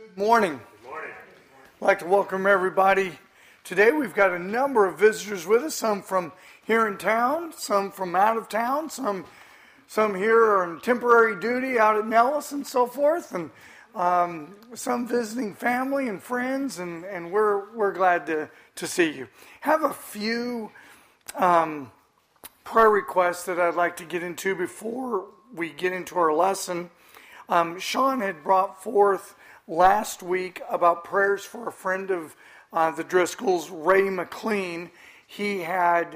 Morning. Good morning. I'd like to welcome everybody. Today we've got a number of visitors with us, some from here in town, some from out of town, some here on temporary duty out at Nellis and so forth, and some visiting family and friends, and we're glad to see you. Have a few prayer requests that I'd like to get into before we get into our lesson. Sean had brought forth last week about prayers for a friend of the Driscolls, Ray McLean. He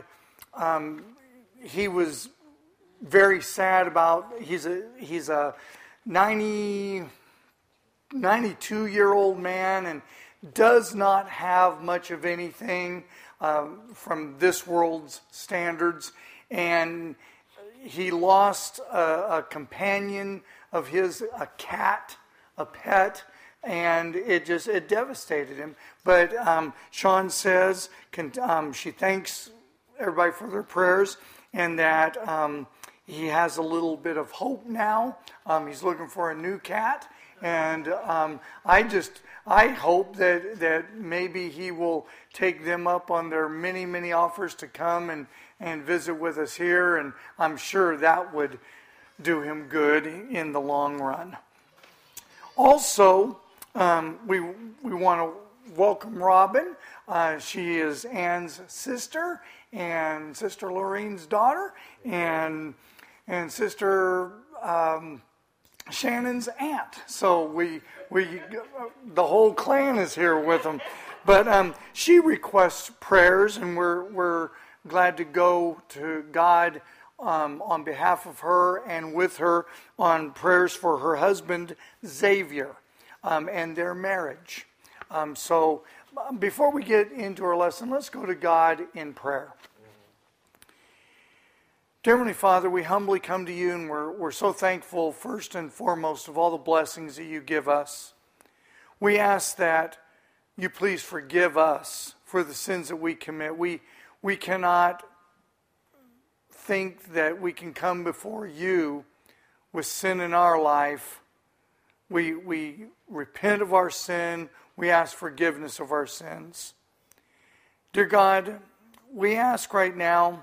was very sad about, he's a 92-year-old man and does not have much of anything from this world's standards. And he lost a companion of his, a cat, a pet, and it devastated him. But Sean says she thanks everybody for their prayers, and that he has a little bit of hope now. He's looking for a new cat, and I hope that maybe he will take them up on their many, many offers to come and visit with us here, and I'm sure that would do him good in the long run. Also, we want to welcome Robin. She is Ann's sister and Sister Lorraine's daughter and Sister Shannon's aunt. So we the whole clan is here with them. But she requests prayers, and we're glad to go to God on behalf of her and with her on prayers for her husband Xavier and their marriage. So before we get into our lesson, let's go to God in prayer. Dear Heavenly Father, we humbly come to you, and we're so thankful first and foremost of all the blessings that you give us. We ask that you please forgive us for the sins that we commit. We cannot think that we can come before you with sin in our life. We repent of our sin. We ask forgiveness of our sins. Dear God, we ask right now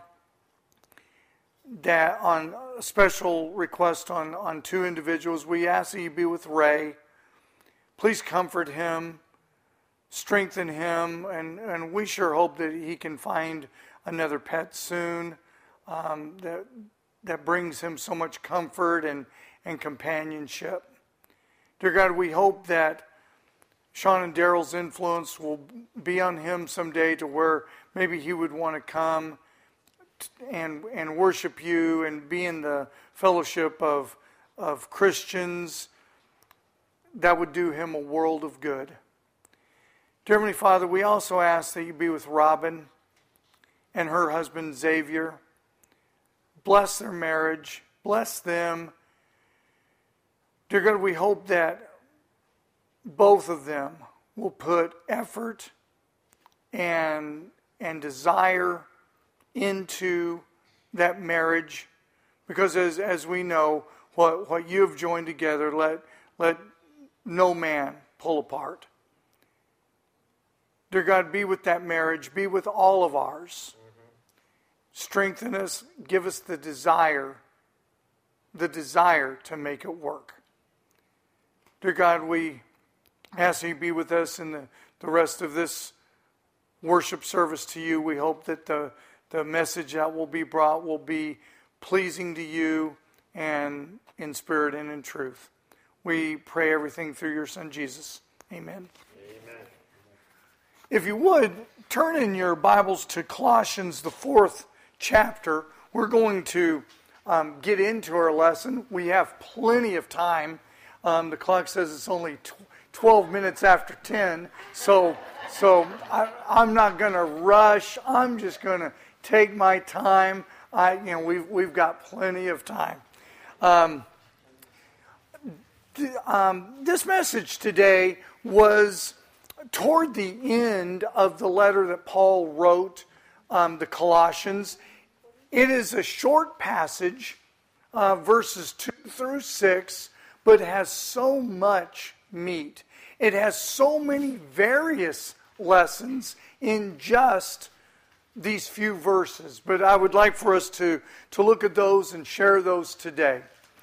that on a special request on two individuals, we ask that you be with Ray. Please comfort him, strengthen him, and we sure hope that he can find another pet soon that brings him so much comfort and companionship. Dear God, we hope that Sean and Daryl's influence will be on him someday to where maybe he would want to come and worship you and be in the fellowship of Christians. That would do him a world of good. Dear Heavenly Father, we also ask that you be with Robin and her husband Xavier. Bless their marriage. Bless them. Dear God, we hope that both of them will put effort and desire into that marriage, because as we know, what you have joined together, let no man pull apart. Dear God, be with that marriage, be with all of ours. Strengthen us, give us the desire to make it work. Dear God, we ask that you be with us in the rest of this worship service to you. We hope that the message that will be brought will be pleasing to you and in spirit and in truth. We pray everything through your Son, Jesus. Amen. Amen. If you would, turn in your Bibles to Colossians, the 4th chapter. We're going to get into our lesson. We have plenty of time. The clock says it's only 12 minutes after 10, so I'm not going to rush. I'm just going to take my time. We've got plenty of time. This message today was toward the end of the letter that Paul wrote the Colossians. It is a short passage, verses 2 through 6, but has so much meet. It has so many various lessons in just these few verses. But I would like for us to look at those and share those today.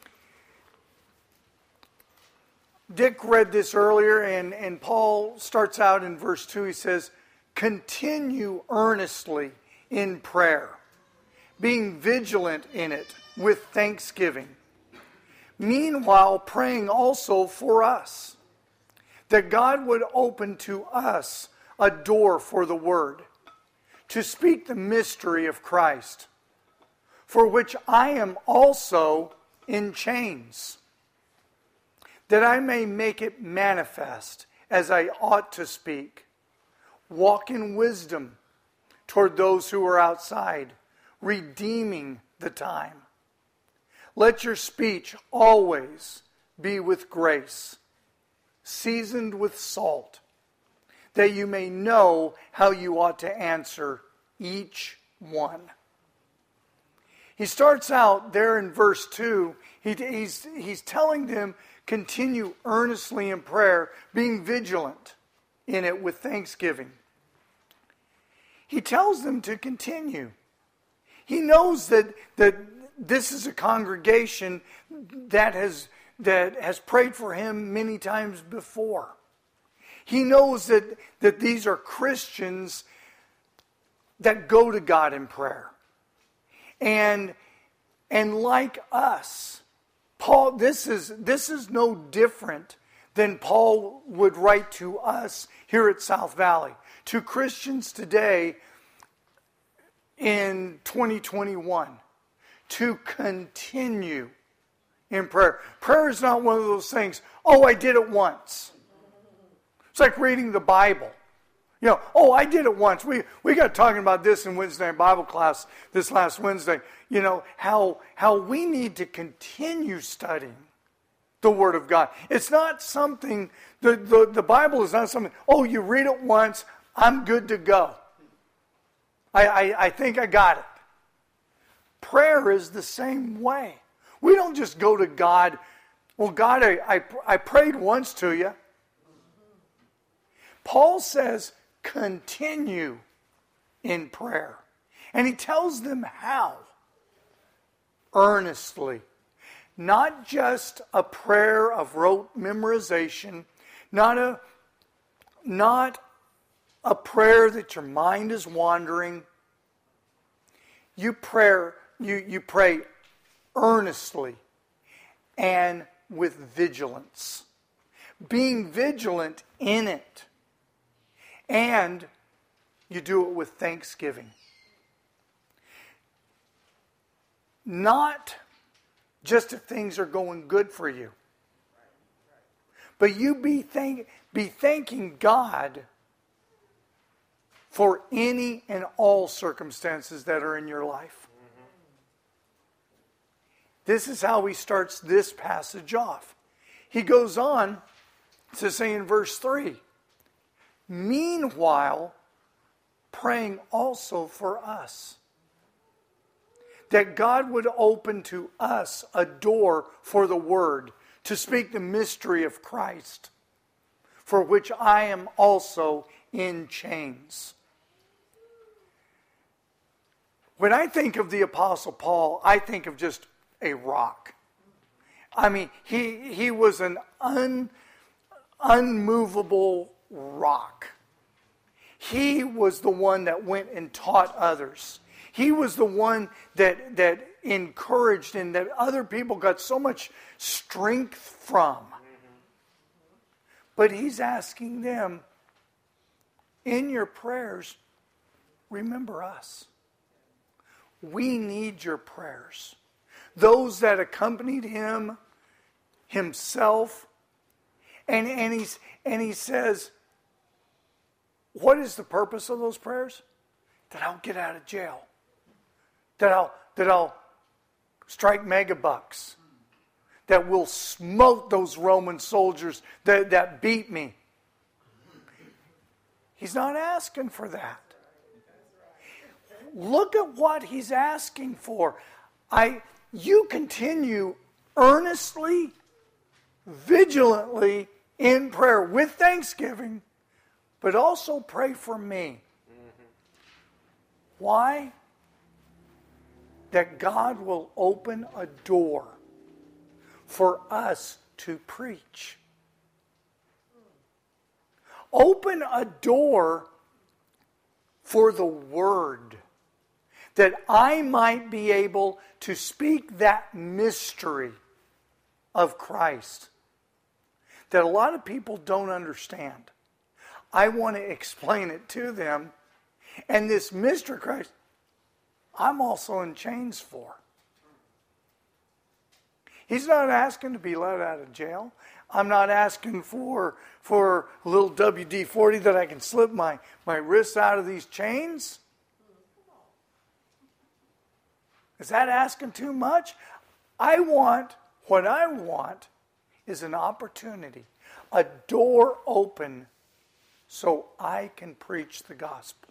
Dick read this earlier, and Paul starts out in verse 2. He says, continue earnestly in prayer, being vigilant in it with thanksgiving. Meanwhile, praying also for us, that God would open to us a door for the word, to speak the mystery of Christ, for which I am also in chains, that I may make it manifest as I ought to speak. Walk in wisdom toward those who are outside, redeeming the time. Let your speech always be with grace, seasoned with salt, that you may know how you ought to answer each one. He starts out there in verse 2. He's telling them, continue earnestly in prayer, being vigilant in it with thanksgiving. He tells them to continue. He knows that this is a congregation that has prayed for him many times before. He knows that these are Christians that go to God in prayer. And like us, Paul, this is no different than Paul would write to us here at South Valley. To Christians today in 2021, to continue in prayer. Prayer is not one of those things, oh, I did it once. It's like reading the Bible. You know, oh, I did it once. We got talking about this in Wednesday night Bible class this last Wednesday. You know, how we need to continue studying the Word of God. It's not something, the Bible is not something, oh, you read it once, I'm good to go. I think I got it. Prayer is the same way. We don't just go to God, well, God, I prayed once to you. Paul says, continue in prayer. And he tells them how. Earnestly. Not just a prayer of rote memorization, not a prayer that your mind is wandering. You pray earnestly and with vigilance. Being vigilant in it. And you do it with thanksgiving. Not just if things are going good for you. But you be thanking God for any and all circumstances that are in your life. This is how he starts this passage off. He goes on to say in verse 3, meanwhile, praying also for us, that God would open to us a door for the word, to speak the mystery of Christ, for which I am also in chains. When I think of the Apostle Paul, I think of just a rock. I mean, he was an unmovable rock. He was the one that went and taught others. He was the one that encouraged and that other people got so much strength from. But he's asking them, in your prayers, remember us. We need your prayers. Those that accompanied him, himself, and he says, what is the purpose of those prayers? That I'll get out of jail. That I'll strike megabucks. That will smote those Roman soldiers that beat me. He's not asking for that. Look at what he's asking for. You continue earnestly, vigilantly in prayer with thanksgiving, but also pray for me. Why? That God will open a door for us to preach. Open a door for the Word, that I might be able to speak that mystery of Christ that a lot of people don't understand. I want to explain it to them. And this mystery of Christ, I'm also in chains for. He's not asking to be let out of jail. I'm not asking for a little WD-40 that I can slip my wrists out of these chains. Is that asking too much? What I want is an opportunity, a door open so I can preach the gospel.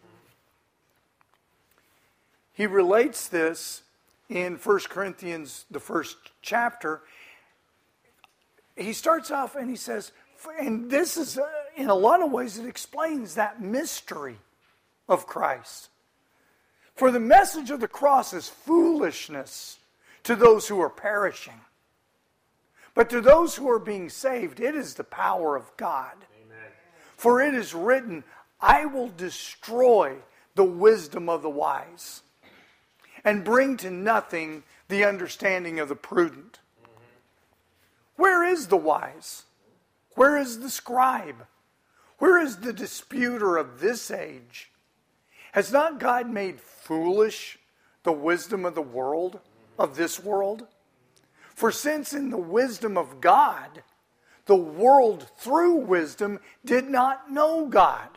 He relates this in 1 Corinthians, the first chapter. He starts off and he says, and this is, in a lot of ways, it explains that mystery of Christ. For the message of the cross is foolishness to those who are perishing. But to those who are being saved, it is the power of God. Amen. For it is written, I will destroy the wisdom of the wise and bring to nothing the understanding of the prudent. Where is the wise? Where is the scribe? Where is the disputer of this age? Has not God made foolish the wisdom of the world, of this world? For since in the wisdom of God, the world through wisdom did not know God,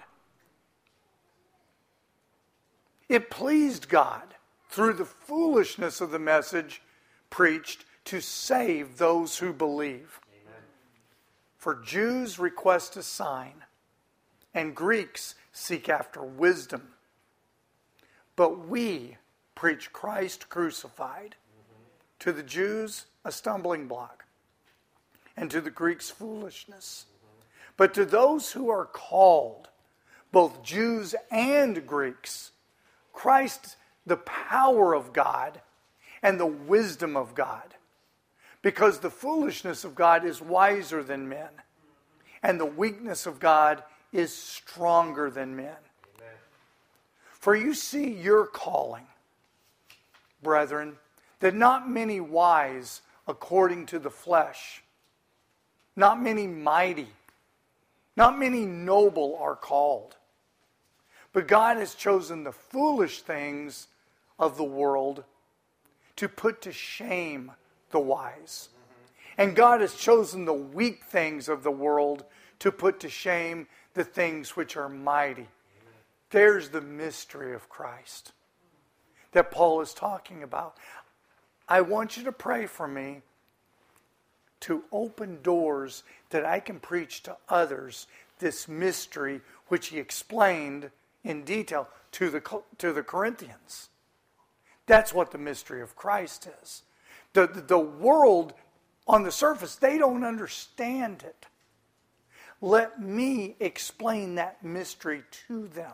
it pleased God through the foolishness of the message preached to save those who believe. Amen. For Jews request a sign, and Greeks seek after wisdom. But we preach Christ crucified. To the Jews, a stumbling block, and to the Greeks, foolishness. But to those who are called, both Jews and Greeks, Christ, the power of God and the wisdom of God. Because the foolishness of God is wiser than men, and the weakness of God is stronger than men. Amen. For you see your calling, brethren, that not many wise according to the flesh, not many mighty, not many noble are called. But God has chosen the foolish things of the world to put to shame the wise. And God has chosen the weak things of the world to put to shame the things which are mighty. There's the mystery of Christ that Paul is talking about. I want you to pray for me to open doors that I can preach to others this mystery which he explained in detail to the Corinthians. That's what the mystery of Christ is. The world on the surface, they don't understand it. Let me explain that mystery to them.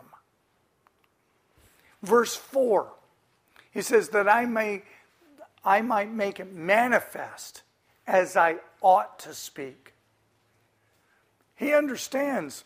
Verse 4, he says that I might make it manifest as I ought to speak. He understands.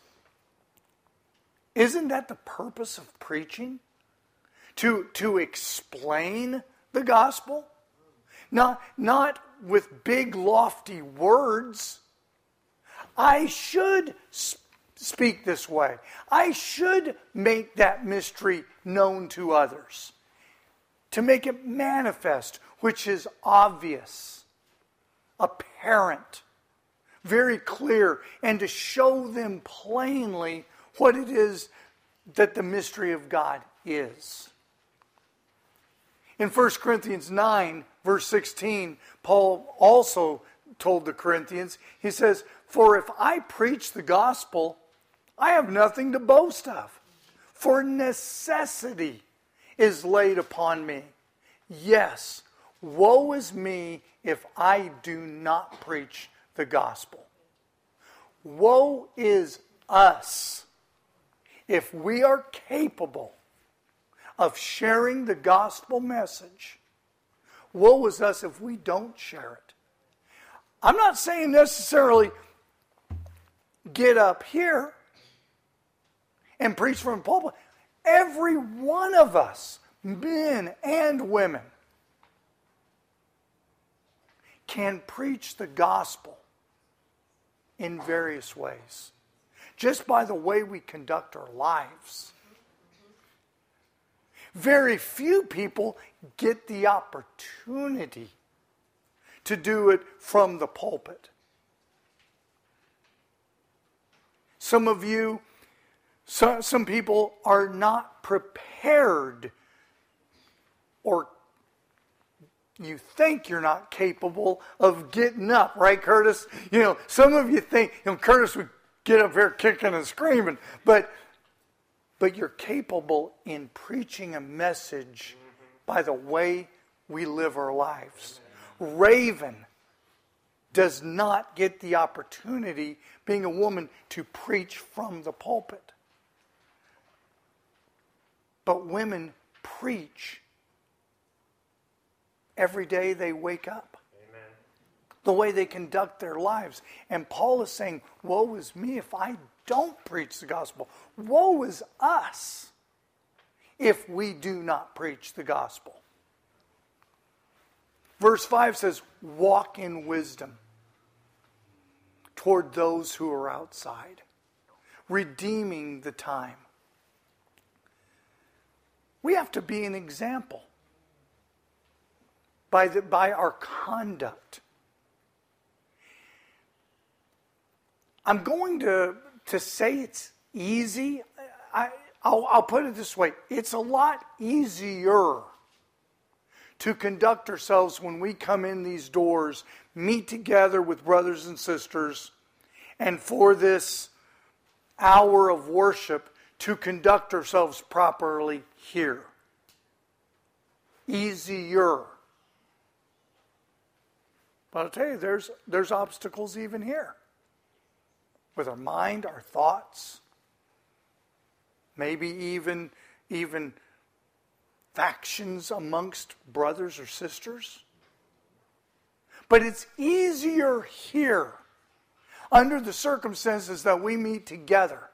Isn't that the purpose of preaching? To explain the gospel? Not with big lofty words. I should speak this way. I should make that mystery known to others. To make it manifest, which is obvious, apparent, very clear, and to show them plainly what it is that the mystery of God is. In 1 Corinthians 9, verse 16, Paul also told the Corinthians, he says, for if I preach the gospel, I have nothing to boast of, for necessity is laid upon me. Yes, woe is me if I do not preach the gospel. woe is us if we are capable of sharing the gospel message. Woe is us if we don't share it. I'm not saying necessarily get up here and preach from the pulpit. Every one of us, men and women, can preach the gospel in various ways, just by the way we conduct our lives. Very few people get the opportunity to do it from the pulpit. Some of you, some people are not prepared, or you think you're not capable of getting up, right, Curtis? You know, some of you think, Curtis would get up here kicking and screaming, but you're capable in preaching a message by the way we live our lives. Raven does not get the opportunity, being a woman, to preach from the pulpit. But women preach every day they wake up. Amen. The way they conduct their lives. And Paul is saying, woe is me if I don't preach the gospel. Woe is us if we do not preach the gospel. Verse 5 says, walk in wisdom toward those who are outside, redeeming the time. We have to be an example by our conduct. I'm going to say it's easy. I'll put it this way. It's a lot easier to conduct ourselves when we come in these doors, meet together with brothers and sisters, and for this hour of worship, to conduct ourselves properly here. Easier. But I'll tell you, there's obstacles even here. With our mind, our thoughts, maybe even factions amongst brothers or sisters. But it's easier here, under the circumstances that we meet together.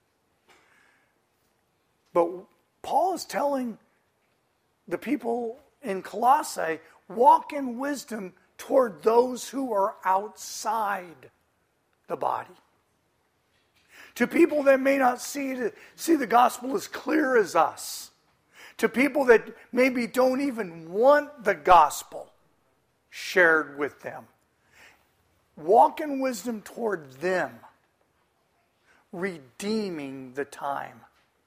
But Paul is telling the people in Colossae, walk in wisdom toward those who are outside the body. To people that may not see the gospel as clear as us. To people that maybe don't even want the gospel shared with them. Walk in wisdom toward them, redeeming the time.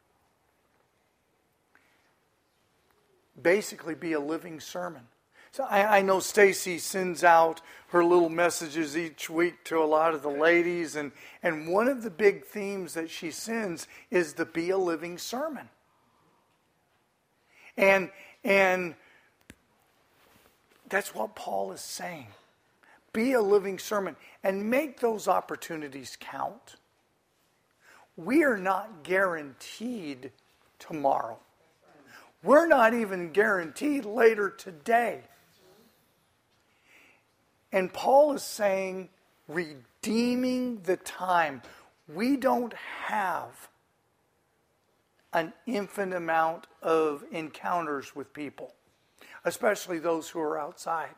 Basically be a living sermon. So I know Stacy sends out her little messages each week to a lot of the ladies, and one of the big themes that she sends is the be a living sermon. And that's what Paul is saying. Be a living sermon and make those opportunities count. We are not guaranteed tomorrow. We're not even guaranteed later today. And Paul is saying, redeeming the time. We don't have an infinite amount of encounters with people, especially those who are outside.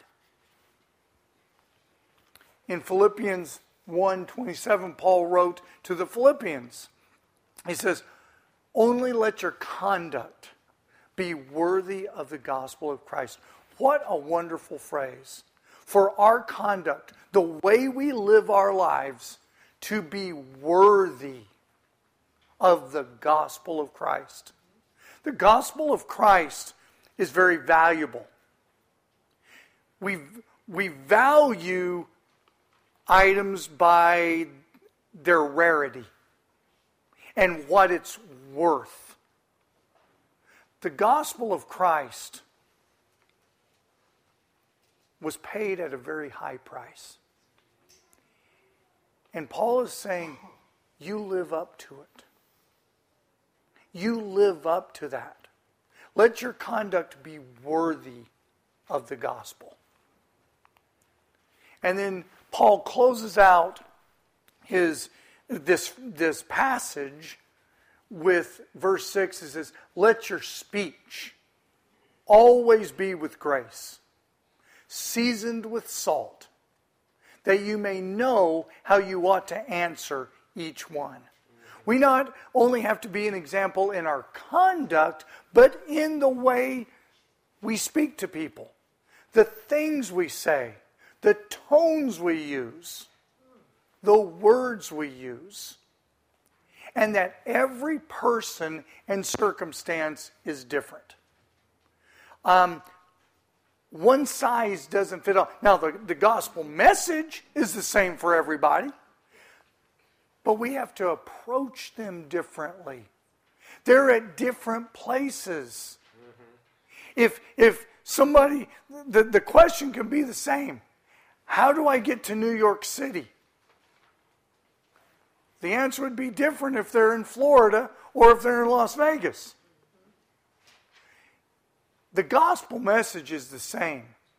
In Philippians 1:27, Paul wrote to the Philippians, he says, only let your conduct be worthy of the gospel of Christ. What a wonderful phrase. For our conduct, the way we live our lives, to be worthy of the gospel of Christ. The gospel of Christ is very valuable. We value items by their rarity and what it's worth. The gospel of Christ was paid at a very high price. And Paul is saying, you live up to it. You live up to that. Let your conduct be worthy of the gospel. And then Paul closes out this passage with verse 6. It says, let your speech always be with grace, seasoned with salt, that you may know how you ought to answer each one. We not only have to be an example in our conduct, but in the way we speak to people, the things we say, the tones we use, the words we use. And that every person and circumstance is different. One size doesn't fit all. Now, the gospel message is the same for everybody. But we have to approach them differently. They're at different places. If somebody, the question can be the same. How do I get to New York City? The answer would be different if they're in Florida or if they're in Las Vegas. The gospel message is the same.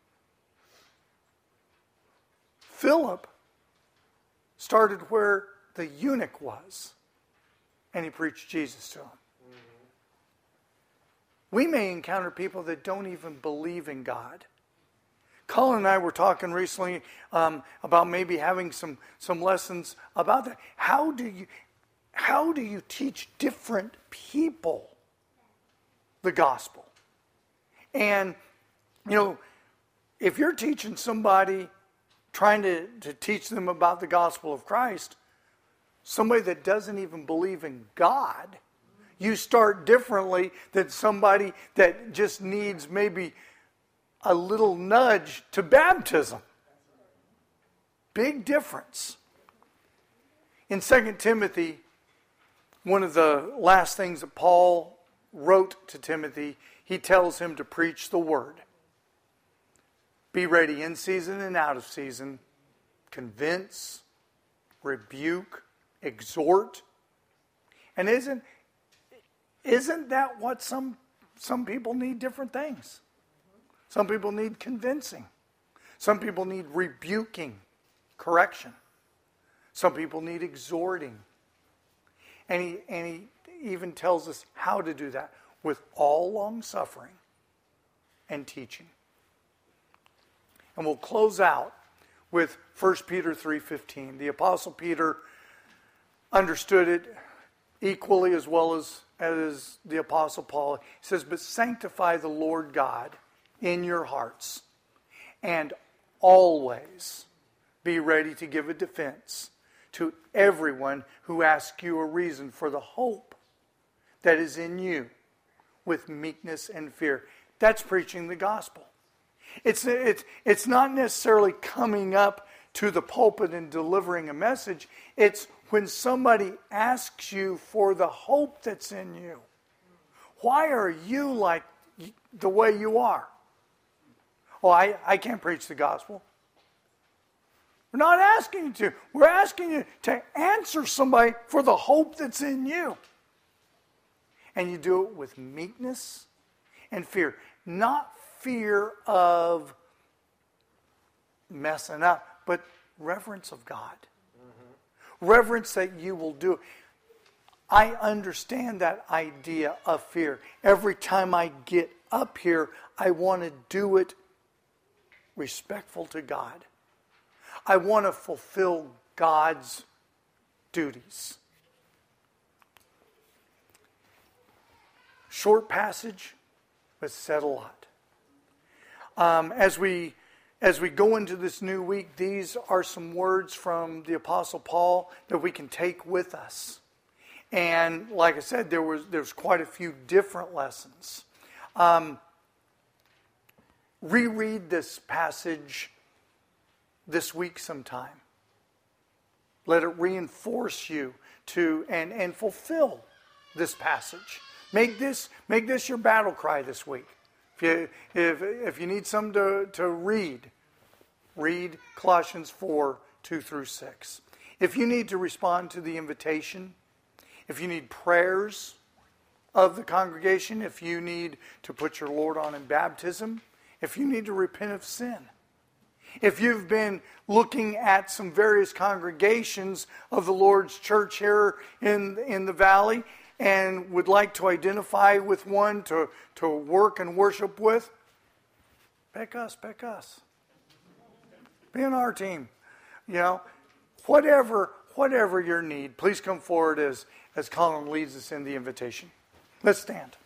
Philip started where the eunuch was, and he preached Jesus to him. We may encounter people that don't even believe in God. Colin and I were talking recently about maybe having some lessons about that. How do you teach different people the gospel? And, if you're teaching somebody, trying to teach them about the gospel of Christ, somebody that doesn't even believe in God, you start differently than somebody that just needs maybe a little nudge to baptism. Big difference. In 2 Timothy, one of the last things that Paul wrote to Timothy, he tells him to preach the word. Be ready in season and out of season. Convince, rebuke, exhort. And isn't that what some people need? Different things. Some people need convincing. Some people need rebuking, correction. Some people need exhorting. And he even tells us how to do that, with all long suffering and teaching. And we'll close out with 1 Peter 3:15. The Apostle Peter understood it equally as well as the Apostle Paul. He says, but sanctify the Lord God in your hearts, and always be ready to give a defense to everyone who asks you a reason for the hope that is in you, with meekness and fear. That's preaching the gospel. It's not necessarily coming up to the pulpit and delivering a message. It's when somebody asks you for the hope that's in you. Why are you like the way you are? Oh, I can't preach the gospel. We're not asking you to. We're asking you to answer somebody for the hope that's in you. And you do it with meekness and fear. Not fear of messing up, but reverence of God. Mm-hmm. Reverence that you will do. I understand that idea of fear. Every time I get up here, I want to do it respectful to God. I want to fulfill God's duties. Short passage, but said a lot. As we go into this new week, these are some words from the Apostle Paul that we can take with us. And like I said, there's quite a few different lessons. Reread this passage this week sometime. Let it reinforce you to and fulfill this passage. Make this your battle cry this week. If you need something to read Colossians 4:2-6. If you need to respond to the invitation, if you need prayers of the congregation, if you need to put your Lord on in baptism, if you need to repent of sin, if you've been looking at some various congregations of the Lord's church here in the valley and would like to identify with one to work and worship with, pick us. Be on our team. Whatever your need, please come forward as Colin leads us in the invitation. Let's stand.